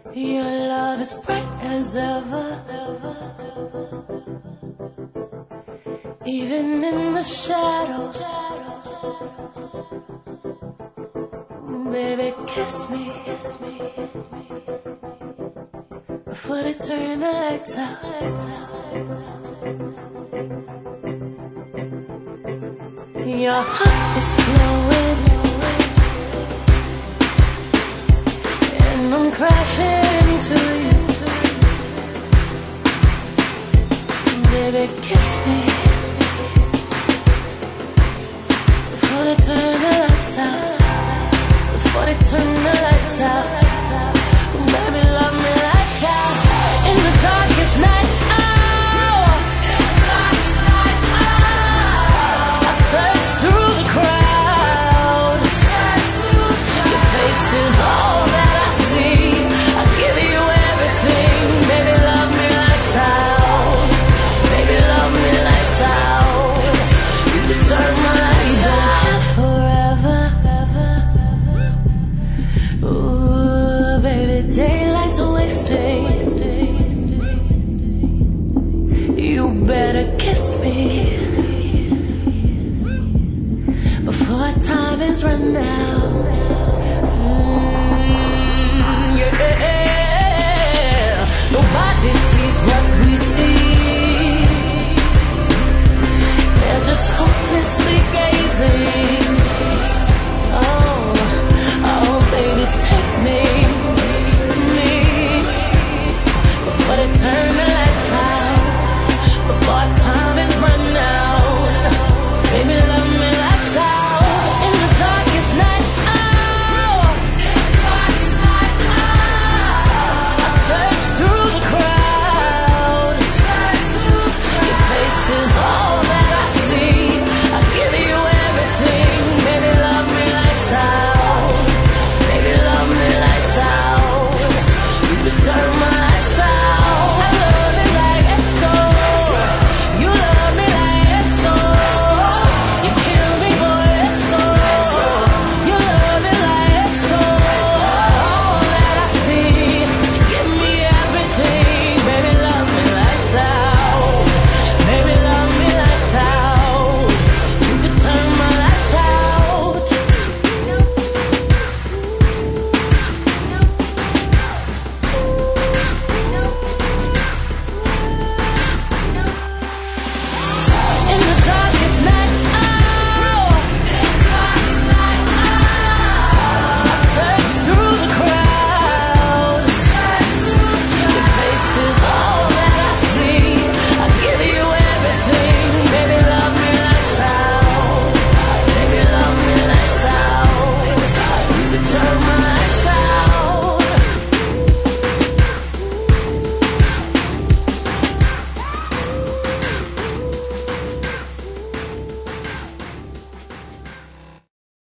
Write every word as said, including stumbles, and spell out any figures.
Your love is bright as ever, even in the shadows. Baby, kiss me before they turn the lights out. Your heart is glowing, and I'm crashing into you. Baby, kiss me before they turn the lights out. Before they turn the lights out. Baby, love me lights out. In the darkest night, oh, in the darkest night, oh, I search through the crowd. Your face is all that I see. I give you everything. Baby, love me lights out. Baby, love me lights out. You deserve my lights out forever. Ooh, baby, daylight's wasting. You better kiss me before time is run out.